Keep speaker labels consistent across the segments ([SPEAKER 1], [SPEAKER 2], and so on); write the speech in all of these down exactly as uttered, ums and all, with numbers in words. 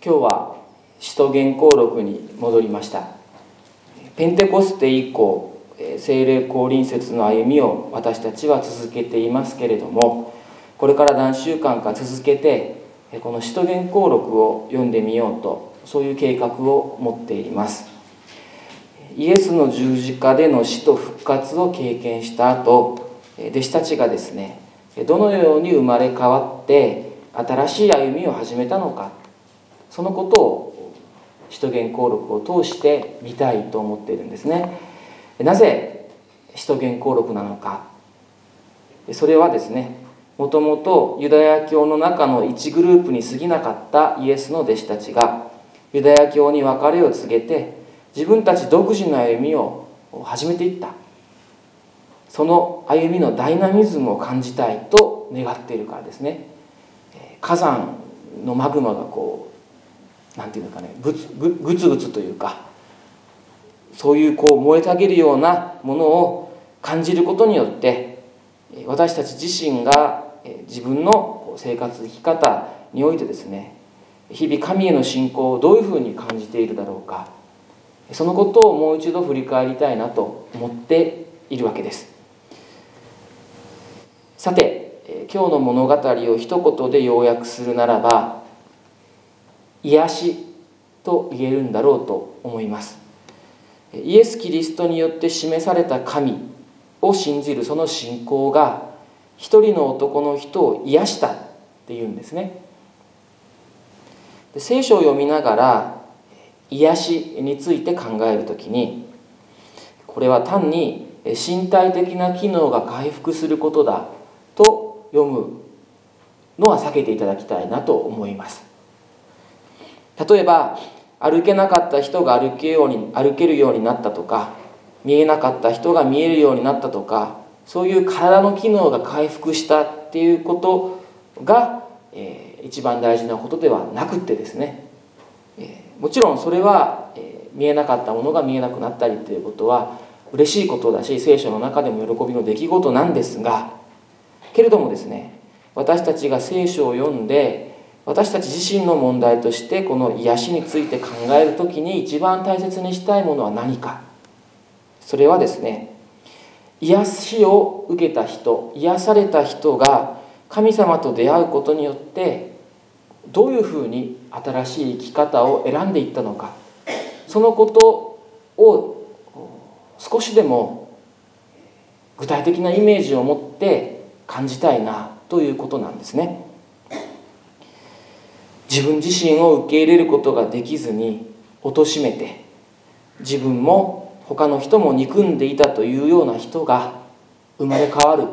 [SPEAKER 1] 今日は使徒言行録に戻りました。ペンテコステ以降、聖霊降臨節の歩みを私たちは続けていますけれども、これから何週間か続けてこの使徒言行録を読んでみようと、そういう計画を持っています。イエスの十字架での死と復活を経験した後、弟子たちがですね、どのように生まれ変わって新しい歩みを始めたのか、そのことを使徒言行録を通して見たいと思っているんですね。なぜ使徒言行録なのか。それはですね、もともとユダヤ教の中の一グループに過ぎなかったイエスの弟子たちがユダヤ教に別れを告げて自分たち独自の歩みを始めていった。その歩みのダイナミズムを感じたいと願っているからですね。火山のマグマがこうなんていうのかね、ぐつぐぐつぐつというか、そういうこう燃えたげるようなものを感じることによって、私たち自身が自分の生活生き方においてですね、日々神への信仰をどういうふうに感じているだろうか、そのことをもう一度振り返りたいなと思っているわけです。さて、今日の物語を一言で要約するならば、癒しと言えるんだろうと思います。イエス・キリストによって示された神を信じるその信仰が一人の男の人を癒したっていうんですね。聖書を読みながら癒しについて考えるときに、これは単に身体的な機能が回復することだと読むのは避けていただきたいなと思います。例えば歩けなかった人が歩けように歩けるようになったとか、見えなかった人が見えるようになったとか、そういう体の機能が回復したっていうことが、えー、一番大事なことではなくってですね、えー、もちろんそれは、えー、見えなかったものが見えなくなったりということは嬉しいことだし、聖書の中でも喜びの出来事なんですが、けれどもですね、私たちが聖書を読んで私たち自身の問題としてこの癒しについて考えるときに一番大切にしたいものは何か。それはですね、癒しを受けた人、癒された人が神様と出会うことによってどういうふうに新しい生き方を選んでいったのか、そのことを少しでも具体的なイメージを持って感じたいなということなんですね。自分自身を受け入れることができずに貶めて、自分も他の人も憎んでいたというような人が生まれ変わる。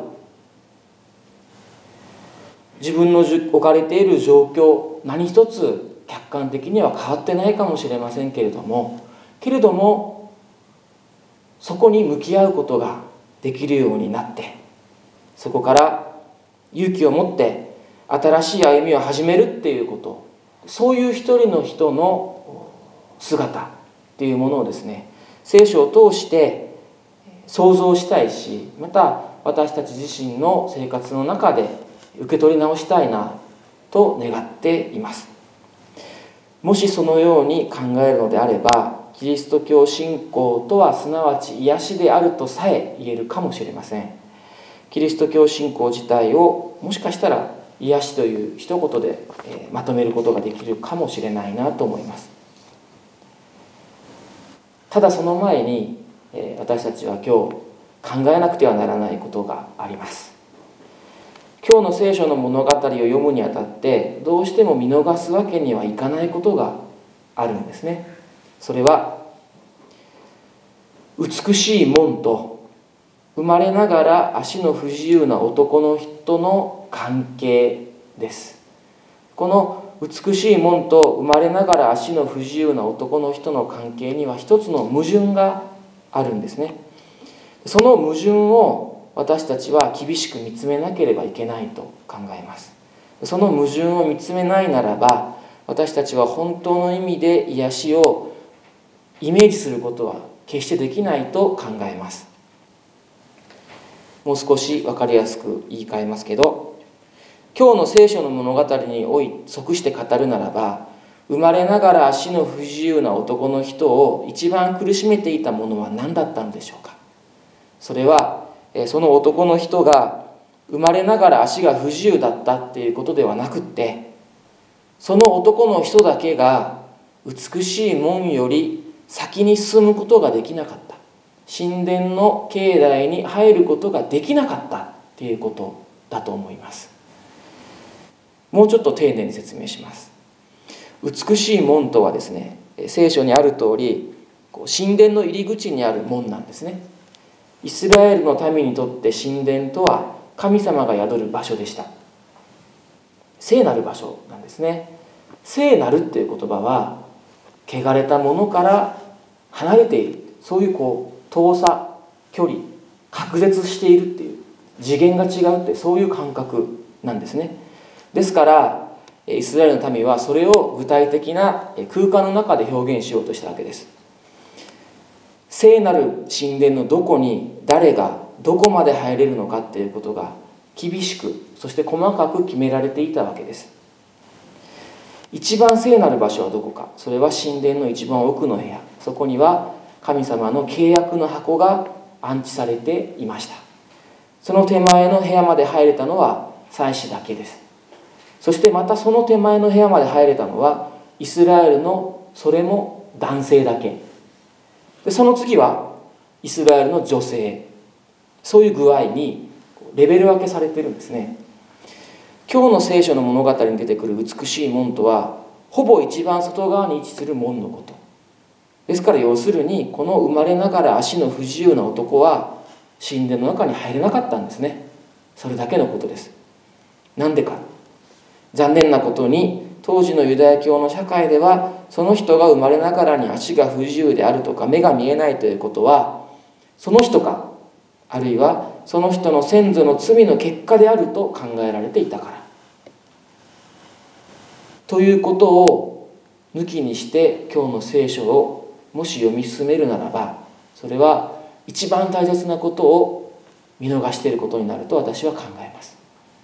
[SPEAKER 1] 自分の置かれている状況、何一つ客観的には変わってないかもしれませんけれども、けれどもそこに向き合うことができるようになって、そこから勇気を持って新しい歩みを始めるっていうこと、そういう一人の人の姿っていうものをですね、聖書を通して想像したいし、また私たち自身の生活の中で受け取り直したいなと願っています。もしそのように考えるのであれば、キリスト教信仰とはすなわち癒しであるとさえ言えるかもしれません。キリスト教信仰自体をもしかしたら癒しという一言で、えー、まとめることができるかもしれないなと思います。ただその前に、えー、私たちは今日考えなくてはならないことがあります。今日の聖書の物語を読むにあたってどうしても見逃すわけにはいかないことがあるんですね。それは美しい門と生まれながら足の不自由な男の人の関係です。この美しい門と生まれながら足の不自由な男の人の関係には一つの矛盾があるんですね。その矛盾を私たちは厳しく見つめなければいけないと考えます。その矛盾を見つめないならば、私たちは本当の意味で癒しをイメージすることは決してできないと考えます。もう少し分かりやすく言い換えますけど、今日の聖書の物語におい即して語るならば、 生まれながら足の不自由な男の人を一番苦しめていたものは何だったのでしょうか。それはその男の人が生まれながら足が不自由だったっていうことではなくって、その男の人だけが美しい門より先に進むことができなかった、神殿の境内に入ることができなかったっていうことだと思います。もうちょっと丁寧に説明します。美しい門とはですね、聖書にある通り神殿の入り口にある門なんですね。イスラエルの民にとって神殿とは神様が宿る場所でした。聖なる場所なんですね。聖なるっていう言葉は汚れたものから離れている、そういうこう遠さ、距離、隔絶しているっていう、次元が違うって、そういう感覚なんですね。ですからイスラエルの民はそれを具体的な空間の中で表現しようとしたわけです。聖なる神殿のどこに誰がどこまで入れるのかっていうことが厳しく、そして細かく決められていたわけです。一番聖なる場所はどこか。それは神殿の一番奥の部屋。そこには神様の契約の箱が安置されていました。その手前の部屋まで入れたのは祭司だけです。そしてまたその手前の部屋まで入れたのはイスラエルのそれも男性だけで、その次はイスラエルの女性、そういう具合にレベル分けされてるんですね。今日の聖書の物語に出てくる美しい門とはほぼ一番外側に位置する門のことですから、要するにこの生まれながら足の不自由な男は神殿の中に入れなかったんですね。それだけのことです。なんでか。残念なことに当時のユダヤ教の社会では、その人が生まれながらに足が不自由であるとか目が見えないということは、その人かあるいはその人の先祖の罪の結果であると考えられていたからということを抜きにして今日の聖書をもし読み進めるならば、それは一番大切なことを見逃していることになると私は考えます。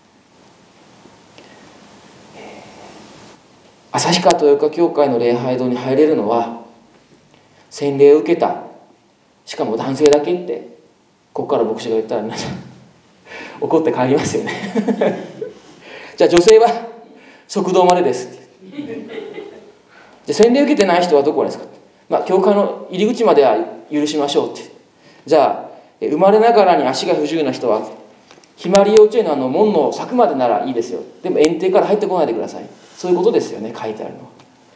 [SPEAKER 1] 旭川豊岡教会の礼拝堂に入れるのは洗礼を受けた、しかも男性だけって、ここから牧師が言ったら皆さん怒って帰りますよねじゃあ女性は食堂までですって。じゃあ洗礼受けてない人はどこですか。まあ教会の入り口までは許しましょうって。じゃあ生まれながらに足が不自由な人はひまわり幼稚園のあの門の柵までならいいですよ、でも園庭から入ってこないでください、そういうことですよね、書いてあるのは。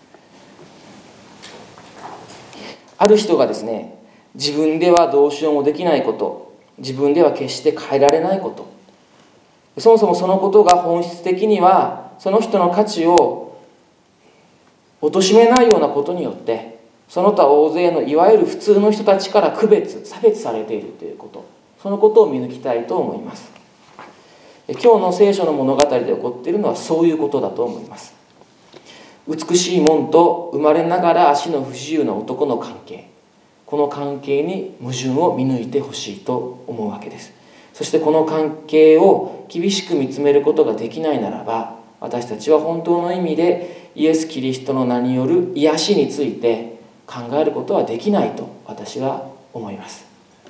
[SPEAKER 1] ある人がですね、自分ではどうしようもできないこと、自分では決して変えられないこと、そもそもそのことが本質的にはその人の価値を貶めないようなことによって、その他大勢のいわゆる普通の人たちから区別差別されているということ、そのことを見抜きたいと思います。今日の聖書の物語で起こっているのはそういうことだと思います。美しい門と生まれながら足の不自由な男の関係、この関係に矛盾を見抜いてほしいと思うわけです。そしてこの関係を厳しく見つめることができないならば、私たちは本当の意味でイエス・キリストの名による癒しについて考えることはできないと私は思います。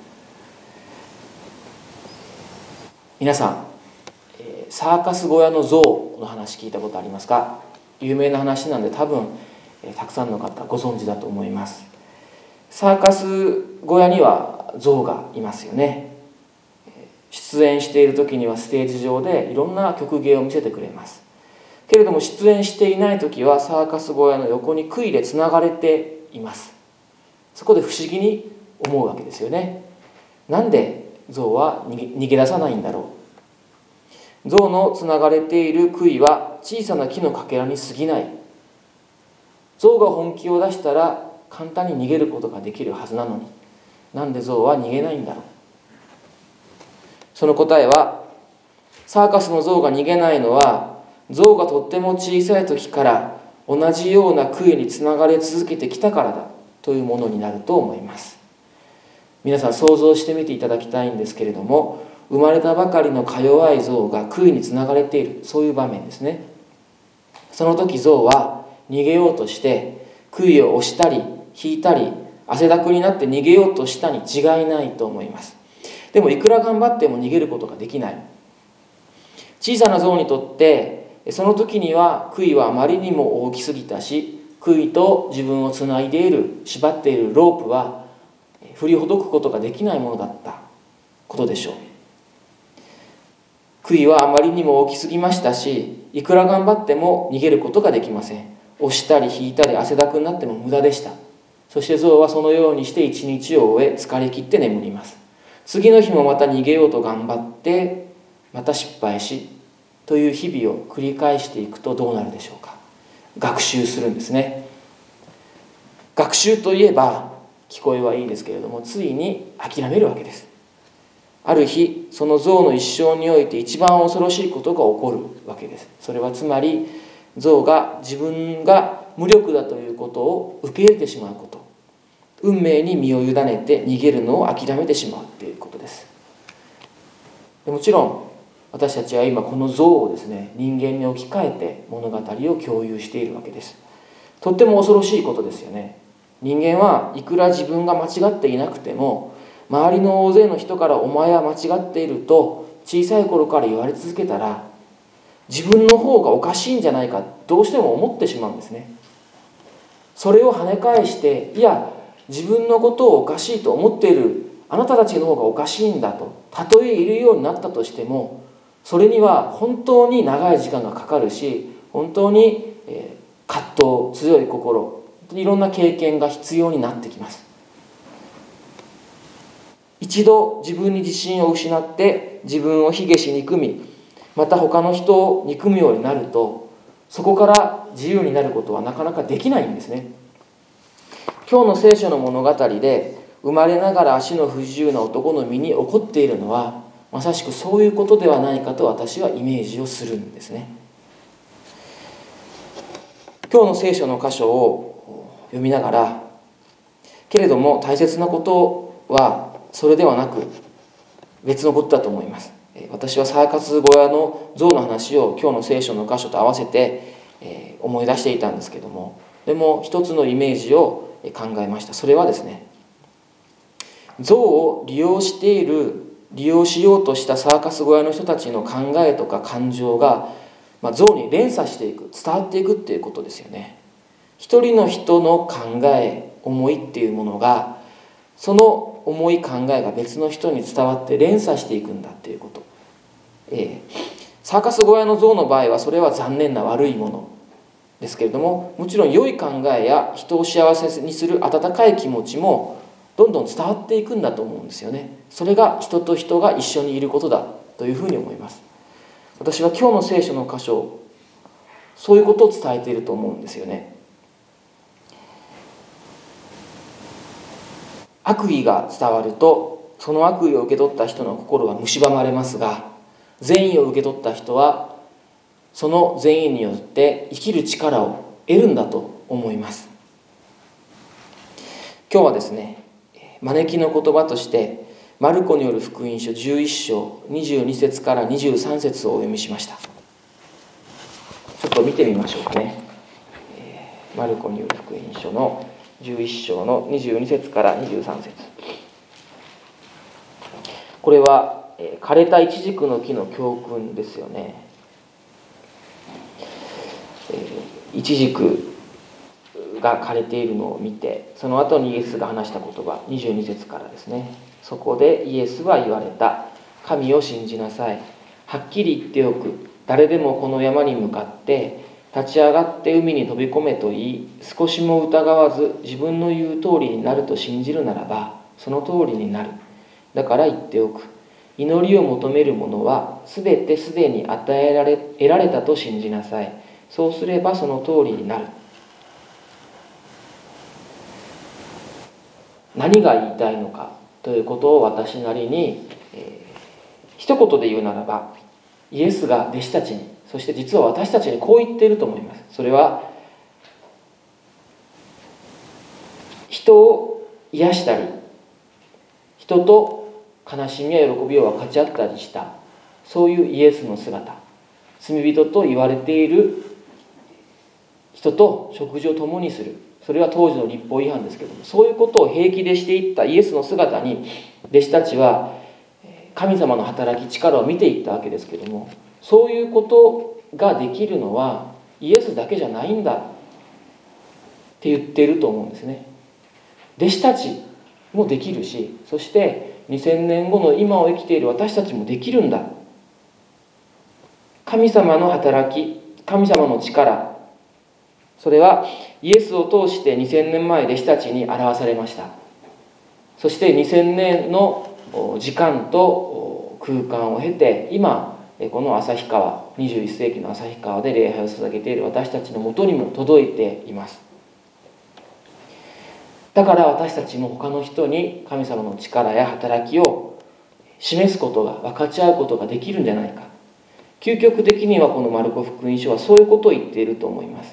[SPEAKER 1] 皆さん、サーカス小屋の像の話聞いたことありますか。有名な話なんで多分たくさんの方ご存知だと思います。サーカス小屋には象がいますよね。出演している時にはステージ上でいろんな曲芸を見せてくれます。けれども出演していない時はサーカス小屋の横に杭でつながれています。そこで不思議に思うわけですよね。なんで象は逃げ出さないんだろう。象のつながれている杭は小さな木のかけらに過ぎない。象が本気を出したら簡単に逃げることができるはずなのに、なんで象は逃げないんだろう。その答えは、サーカスの象が逃げないのは象がとっても小さい時から同じような杭につながれ続けてきたからだというものになると思います。皆さん想像してみていただきたいんですけれども、生まれたばかりのか弱い象が杭につながれている、そういう場面ですね。その時象は逃げようとして杭を押したり引いたり汗だくになって逃げようとしたに違いないと思います。でもいくら頑張っても逃げることができない。小さな象にとってその時には杭はあまりにも大きすぎたし、杭と自分をつないでいる縛っているロープは振りほどくことができないものだったことでしょう。杭はあまりにも大きすぎましたし、いくら頑張っても逃げることができません。押したり引いたり汗だくになっても無駄でした。そして象はそのようにして一日を終え疲れ切って眠ります。次の日もまた逃げようと頑張ってまた失敗しという日々を繰り返していくとどうなるでしょうか。学習するんですね。学習といえば聞こえはいいですけれども、ついに諦めるわけです。ある日その象の一生において一番恐ろしいことが起こるわけです。それはつまり象が自分が無力だということを受け入れてしまうこと、運命に身を委ねて逃げるのを諦めてしまうということです。もちろん私たちは今この象をですね、人間に置き換えて物語を共有しているわけです。とっても恐ろしいことですよね。人間はいくら自分が間違っていなくても、周りの大勢の人からお前は間違っていると小さい頃から言われ続けたら、自分の方がおかしいんじゃないかどうしても思ってしまうんですね。それを跳ね返して、いや自分のことをおかしいと思っているあなたたちの方がおかしいんだとたとえいるようになったとしても、それには本当に長い時間がかかるし、本当に葛藤、強い心、いろんな経験が必要になってきます。一度自分に自信を失って自分を卑下し憎み、また他の人を憎むようになると、そこから自由になることはなかなかできないんですね。今日の聖書の物語で生まれながら足の不自由な男の身に起こっているのは、まさしくそういうことではないかと私はイメージをするんですね。今日の聖書の箇所を読みながら、けれども大切なことはそれではなく別のことだと思います。私はサーカス小屋の象の話を今日の聖書の箇所と合わせて思い出していたんですけども、でも一つのイメージを考えました。それはですね、象を利用している利用しようとしたサーカス小屋の人たちの考えとか感情が、まあ、象に連鎖していく、伝わっていくっていうことですよね。一人の人の考え、思いっていうものが、その思い考えが別の人に伝わって連鎖していくんだっていうこと、えー、サーカス小屋の象の場合はそれは残念な悪いものですけれども、もちろん良い考えや人を幸せにする温かい気持ちもどんどん伝わっていくんだと思うんですよね。それが人と人が一緒にいることだというふうに思います。私は今日の聖書の箇所、そういうことを伝えていると思うんですよね。悪意が伝わると、その悪意を受け取った人の心は蝕まれますが、善意を受け取った人はその善意によって生きる力を得るんだと思います。今日はですね、招きの言葉としてマルコによる福音書じゅういっ章にじゅうに節からにじゅうさん節をお読みしました。ちょっと見てみましょうかね。マルコによる福音書のじゅういっ章のにじゅうに節からにじゅうさん節。これは枯れたイチジクの木の教訓ですよね。イチジクが枯れているのを見て、その後にイエスが話した言葉、にじゅうに節からですね。そこでイエスは言われた。神を信じなさい。はっきり言っておく。誰でもこの山に向かって立ち上がって海に飛び込めと言い、少しも疑わず自分の言う通りになると信じるならば、その通りになる。だから言っておく。祈りを求める者はすべてすでに与えられ得られたと信じなさい。そうすればその通りになる。何が言いたいのかということを私なりに、えー、一言で言うならば、イエスが弟子たちに、そして実は私たちにこう言っていると思います。それは、人を癒したり、人と悲しみや喜びを分かち合ったりした、そういうイエスの姿、罪人と言われている人と食事を共にする、それは当時の律法違反ですけども、そういうことを平気でしていったイエスの姿に弟子たちは神様の働き力を見ていったわけですけども、そういうことができるのはイエスだけじゃないんだって言っていると思うんですね。弟子たちもできるし、そしてにせんねんごの今を生きている私たちもできるんだ。神様の働き、神様の力、それはイエスを通してにせんねんまえ弟子たちに表されました。そしてにせんねんの時間と空間を経て、今この旭川、にじゅういっせいきの旭川で礼拝を捧げている私たちのもとにも届いています。だから私たちも他の人に神様の力や働きを示すことが、分かち合うことができるんじゃないか。究極的にはこのマルコ福音書はそういうことを言っていると思います。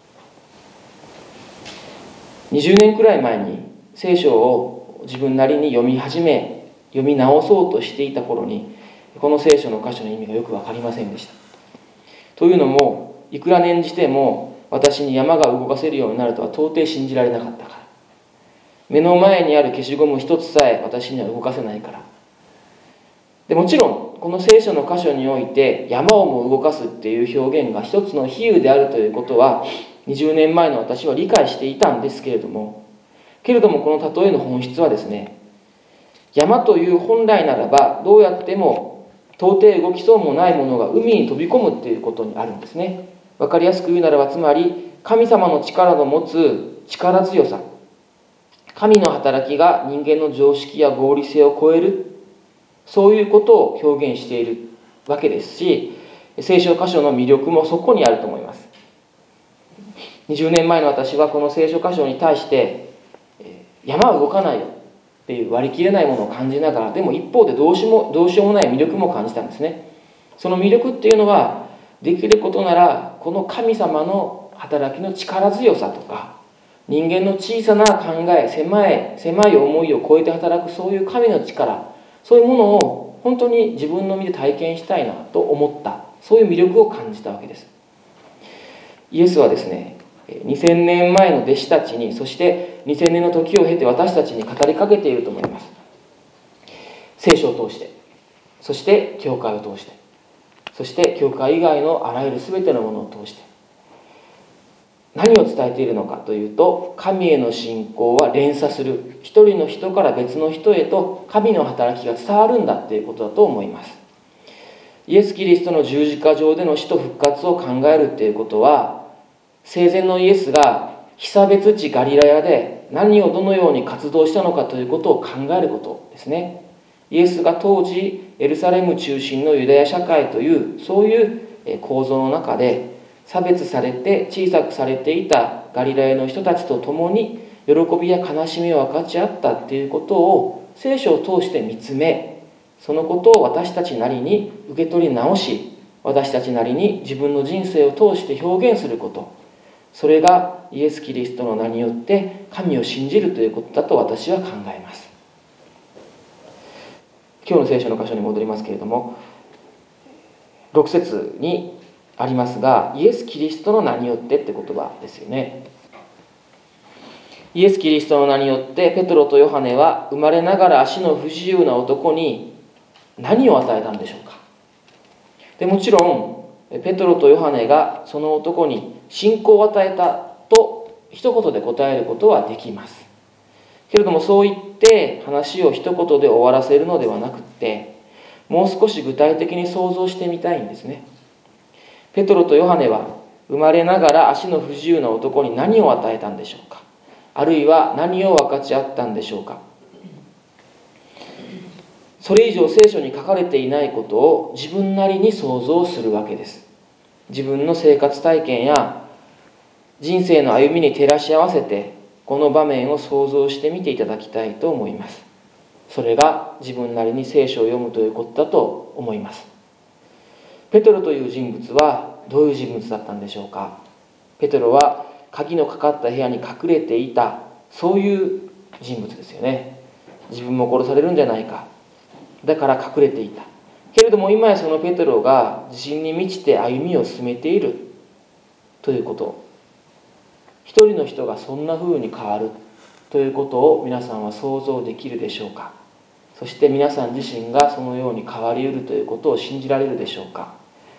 [SPEAKER 1] にじゅうねんくらい前に聖書を自分なりに読み始め、読み直そうとしていた頃に、この聖書の箇所の意味がよく分かりませんでした。というのも、いくら念じても私に山が動かせるようになるとは到底信じられなかったから。目の前にある消しゴム一つさえ私には動かせないから。でもちろんこの聖書の箇所において山をも動かすっていう表現が一つの比喩であるということはにじゅうねんまえの私は理解していたんですけれども、けれどもこの例えの本質はですね、山という本来ならばどうやっても到底動きそうもないものが海に飛び込むっていうことにあるんですね。わかりやすく言うならば、つまり神様の力の持つ力強さ、神の働きが人間の常識や合理性を超える、そういうことを表現しているわけですし、聖書箇所の魅力もそこにあると思います。にじゅうねんまえの私はこの聖書箇所に対して山は動かないよっていう割り切れないものを感じながら、でも一方でどうしもどうしようもない魅力も感じたんですね。その魅力っていうのは、できることならこの神様の働きの力強さとか、人間の小さな考え、狭い狭い思いを超えて働くそういう神の力、そういうものを本当に自分の身で体験したいなと思った、そういう魅力を感じたわけです。イエスはですね、にせんねんまえの弟子たちに、そしてにせんねんの時を経て私たちに語りかけていると思います。聖書を通して、そして教会を通して、そして教会以外のあらゆる全てのものを通して、何を伝えているのかというと、神への信仰は連鎖する、一人の人から別の人へと神の働きが伝わるんだということだと思います。イエス・キリストの十字架上での死と復活を考えるということは、生前のイエスが被差別地ガリラヤで何をどのように活動したのかということを考えることですね。イエスが当時エルサレム中心のユダヤ社会というそういう構造の中で差別されて小さくされていたガリラヤの人たちと共に喜びや悲しみを分かち合ったっていうことを聖書を通して見つめ、そのことを私たちなりに受け取り直し、私たちなりに自分の人生を通して表現すること、それがイエス・キリストの名によって神を信じるということだと私は考えます。今日の聖書の箇所に戻りますけれども、ろく節にありますが、イエス・キリストの名によってって言葉ですよね。イエス・キリストの名によってペトロとヨハネは生まれながら足の不自由な男に何を与えたんでしょうか。でもちろんペトロとヨハネがその男に信仰を与えたと一言で答えることはできます。けれどもそう言って話を一言で終わらせるのではなくって、もう少し具体的に想像してみたいんですね。ペトロとヨハネは生まれながら足の不自由な男に何を与えたんでしょうか。あるいは何を分かち合ったんでしょうか。それ以上聖書に書かれていないことを自分なりに想像するわけです。自分の生活体験や人生の歩みに照らし合わせてこの場面を想像してみていただきたいと思います。それが自分なりに聖書を読むということだと思います。ペトロという人物はどういう人物だったんでしょうか。ペトロは鍵のかかった部屋に隠れていた、そういう人物ですよね。自分も殺されるんじゃないか、だから隠れていた。けれども今やそのペトロが自信に満ちて歩みを進めているということ一人の人がそんな風に変わるということを皆さんは想像できるでしょうか。そして皆さん自身がそのように変わりうるということを信じられるでしょうか。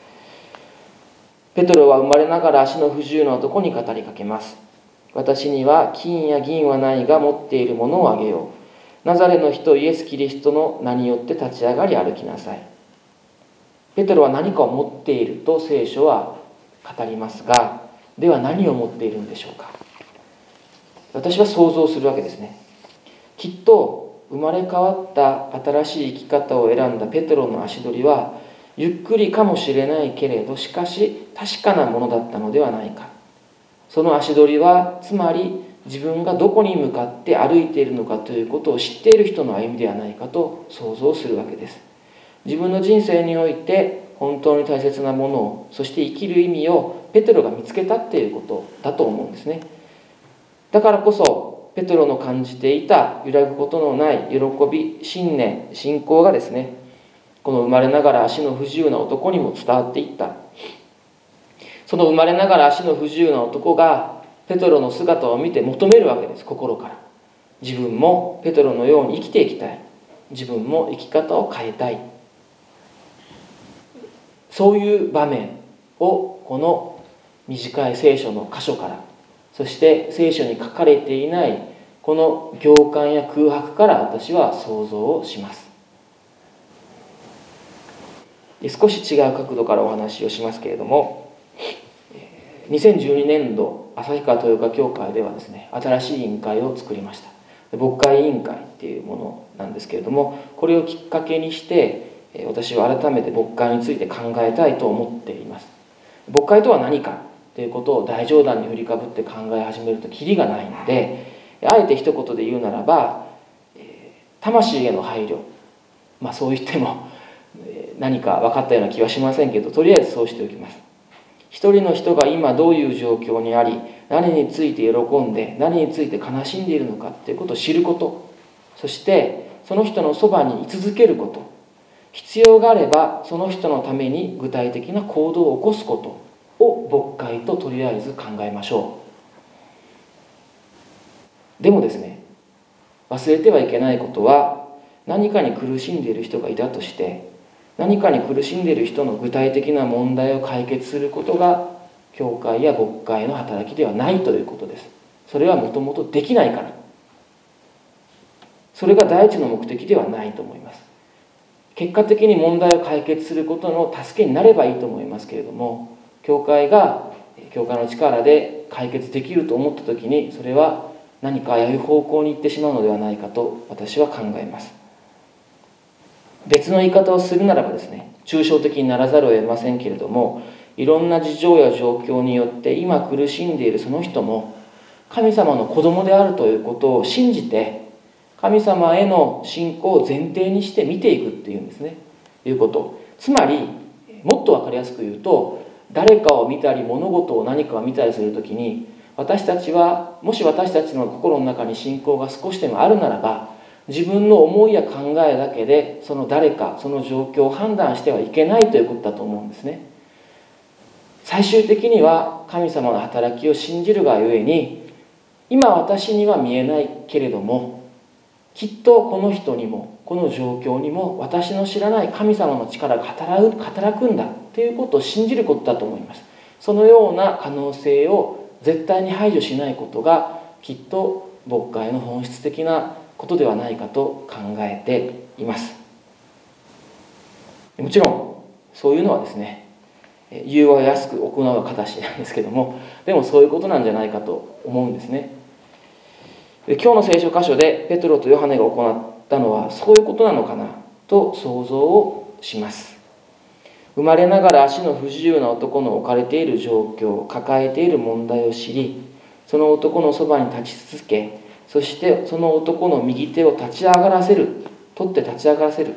[SPEAKER 1] ペトロは生まれながら足の不自由な男に語りかけます。私には金や銀はないが持っているものをあげよう。ナザレの人イエス・キリストの名によって立ち上がり歩きなさい。ペトロは何かを持っていると聖書は語りますが、では何を持っているんでしょうか。私は想像するわけですね。きっと生まれ変わった新しい生き方を選んだペトロの足取りはゆっくりかもしれないけれど、しかし確かなものだったのではないか。その足取りはつまり自分がどこに向かって歩いているのかということを知っている人の歩みではないかと想像するわけです。自分の人生において本当に大切なものを、そして生きる意味をペテロが見つけたっていうことだと思うんですね。だからこそペテロの感じていた揺らぐことのない喜び、信念、信仰がですね、この生まれながら足の不自由な男にも伝わっていった。その生まれながら足の不自由な男がペテロの姿を見て求めるわけです。心から自分もペテロのように生きていきたい、自分も生き方を変えたい、そういう場面をこの短い聖書の箇所から、そして聖書に書かれていないこの行間や空白から私は想像をします。で少し違う角度からお話をしますけれども、にせんじゅうにねんど旭川豊川教会ではですね、新しい委員会を作りました。牧会委員会っていうものなんですけれども、これをきっかけにして私は改めて牧会について考えたいと思っています。牧会とは何かということを大冗談に振りかぶって考え始めるとキリがないので、あえて一言で言うならば、魂への配慮、まあそう言っても何か分かったような気はしませんけど、とりあえずそうしておきます。一人の人が今どういう状況にあり、何について喜んで何について悲しんでいるのかということを知ること、そしてその人のそばに居続けること、必要があればその人のために具体的な行動を起こすことを牧会ととりあえず考えましょう。でもですね、忘れてはいけないことは、何かに苦しんでいる人がいたとして、何かに苦しんでいる人の具体的な問題を解決することが教会や牧会の働きではないということです。それはもともとできないから、それが第一の目的ではないと思います。結果的に問題を解決することの助けになればいいと思いますけれども、教会が教会の力で解決できると思った時に、それは何か危うい方向に行ってしまうのではないかと私は考えます。別の言い方をするならばですね、抽象的にならざるを得ませんけれども、いろんな事情や状況によって今苦しんでいるその人も神様の子供であるということを信じて、神様への信仰を前提にして見ていくっていうんですね、いうこと。つまりもっと分かりやすく言うと、誰かを見たり物事を何かを見たりするときに、私たちはもし私たちの心の中に信仰が少しでもあるならば、自分の思いや考えだけでその誰かその状況を判断してはいけないということだと思うんですね。最終的には神様の働きを信じるがゆえに、今私には見えないけれども、きっとこの人にもこの状況にも私の知らない神様の力が働く、働くんだということを信じることだと思います。そのような可能性を絶対に排除しないことが、きっと牧会の本質的なことではないかと考えています。もちろんそういうのはですね、融和安く行う形なんですけども、でもそういうことなんじゃないかと思うんですね。今日の聖書箇所でペテロとヨハネが行ったのはそういうことなのかなと想像をします。生まれながら足の不自由な男の置かれている状況、抱えている問題を知り、その男のそばに立ち続け、そしてその男の右手を立ち上がらせる、取って立ち上がらせる。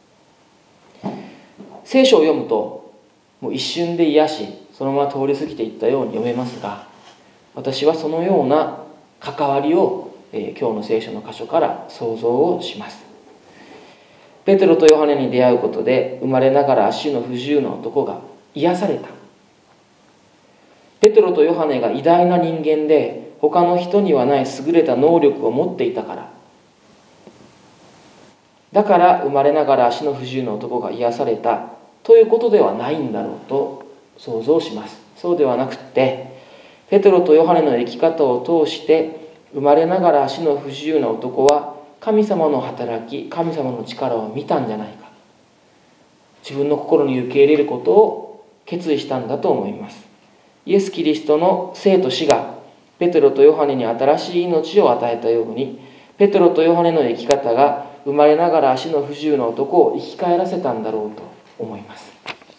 [SPEAKER 1] 聖書を読むともう一瞬で癒し、そのまま通り過ぎていったように読めますが、私はそのような関わりを、えー、今日の聖書の箇所から想像をします。ペテロとヨハネに出会うことで、生まれながら足の不自由な男が癒された。ペテロとヨハネが偉大な人間で、 他の人にはない優れた能力を持っていたから、だから生まれながら足の不自由な男が癒されたということではないんだろうと想像します。そうではなくて、ペテロとヨハネの生き方を通して生まれながら足の不自由な男は神様の働き、神様の力を見たんじゃないか、自分の心に受け入れることを決意したんだと思います。イエス・キリストの生と死がペテロとヨハネに新しい命を与えたように、ペテロとヨハネの生き方が生まれながら足の不自由な男を生き返らせたんだろうと思います。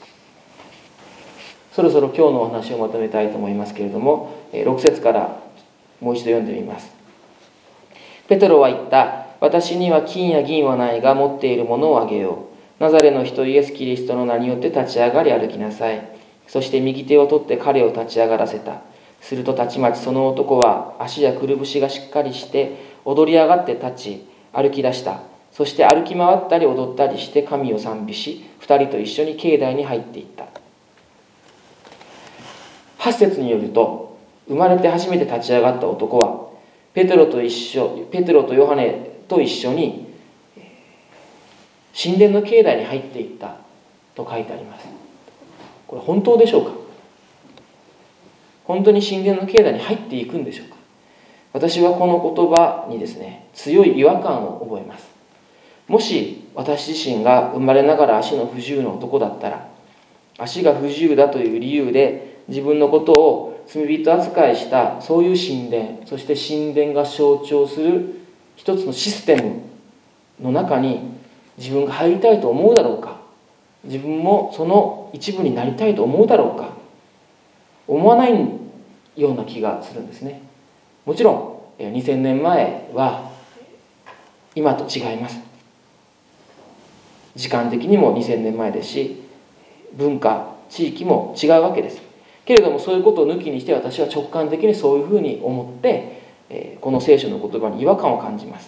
[SPEAKER 1] そろそろ今日のお話をまとめたいと思いますけれども、ろく節からもう一度読んでみます。ペテロは言った。私には金や銀はないが、持っているものをあげよう。ナザレの人イエス・キリストの名によって立ち上がり歩きなさい。そして右手を取って彼を立ち上がらせた。するとたちまちその男は足やくるぶしがしっかりして踊り上がって立ち歩き出した。そして歩き回ったり踊ったりして神を賛美し、二人と一緒に境内に入っていった。はち節によると、生まれて初めて立ち上がった男はペテロと一緒ペテロとヨハネと一緒に神殿の境内に入っていったと書いてあります。これ本当でしょうか？本当に神殿の境内に入っていくんでしょうか？私はこの言葉にですね、強い違和感を覚えます。もし私自身が生まれながら足の不自由な男だったら、足が不自由だという理由で自分のことを罪人扱いしたそういう神殿、そして神殿が象徴する一つのシステムの中に自分が入りたいと思うだろうか、自分もその一部になりたいと思うだろうか、思わないような気がするんですね。もちろんにせんねんまえは今と違います。時間的にもにせんねんまえですし、文化、地域も違うわけです。けれどもそういうことを抜きにして、私は直感的にそういうふうに思ってこの聖書の言葉に違和感を感じます。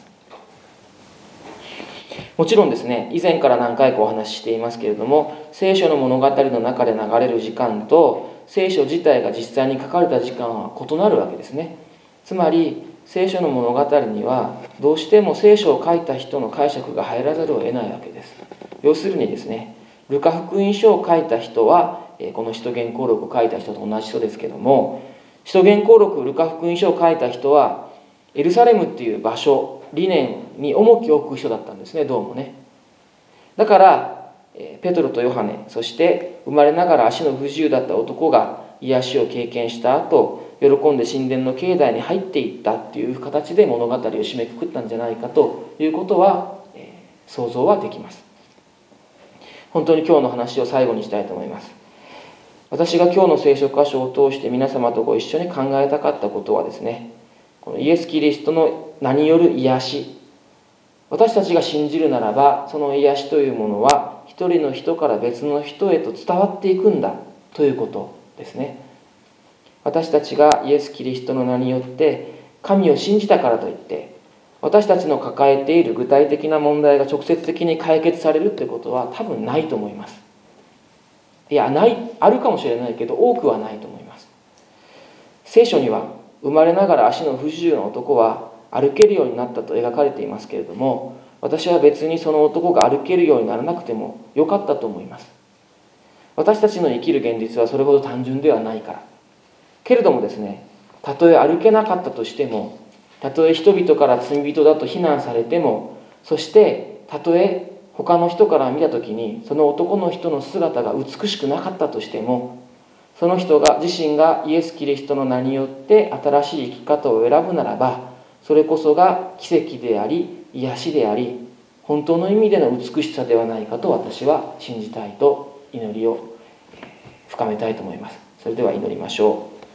[SPEAKER 1] もちろんですね、以前から何回かお話ししていますけれども、聖書の物語の中で流れる時間と聖書自体が実際に書かれた時間は異なるわけですね。つまり聖書の物語にはどうしても聖書を書いた人の解釈が入らざるを得ないわけです。要するにですね、ルカ福音書を書いた人はこの使徒言行録を書いた人と同じ人ですけども、使徒言行録ルカ福音書を書いた人はエルサレムっていう場所、理念に重きを置く人だったんですね、どうもね。だからペトロとヨハネ、そして生まれながら足の不自由だった男が癒しを経験した後、喜んで神殿の境内に入っていったっていう形で物語を締めくくったんじゃないかということは、えー、想像はできます。本当に今日の話を最後にしたいと思います。私が今日の聖書箇所を通して皆様とご一緒に考えたかったことはですね、このイエス・キリストの名による癒し、私たちが信じるならば、その癒しというものは一人の人から別の人へと伝わっていくんだということですね。私たちがイエス・キリストの名によって神を信じたからといって、私たちの抱えている具体的な問題が直接的に解決されるということは多分ないと思います。いや、ない、あるかもしれないけど多くはないと思います。聖書には生まれながら足の不自由な男は歩けるようになったと描かれていますけれども、私は別にその男が歩けるようにならなくてもよかったと思います。私たちの生きる現実はそれほど単純ではないから。けれどもですね、たとえ歩けなかったとしても、たとえ人々から罪人だと非難されても、そしてたとえ他の人から見たときにその男の人の姿が美しくなかったとしても、その人が自身がイエス・キリストの名によって新しい生き方を選ぶならば、それこそが奇跡であり癒しであり、本当の意味での美しさではないかと私は信じたいと、祈りを深めたいと思います。それでは祈りましょう。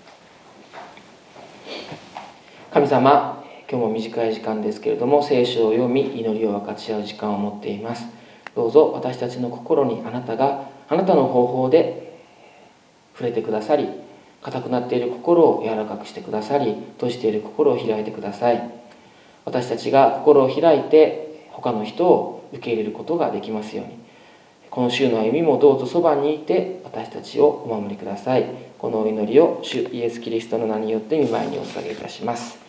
[SPEAKER 1] 神様、今日も短い時間ですけれども、聖書を読み祈りを分かち合う時間を持っています。どうぞ私たちの心にあなたがあなたの方法で触れてくださり、硬くなっている心を柔らかくしてくださり、閉じている心を開いてください。私たちが心を開いて他の人を受け入れることができますように、 この週の歩みもどうぞそばにいて私たちをお守りください。このお祈りを主イエスキリストの名によって御前にお捧げいたします。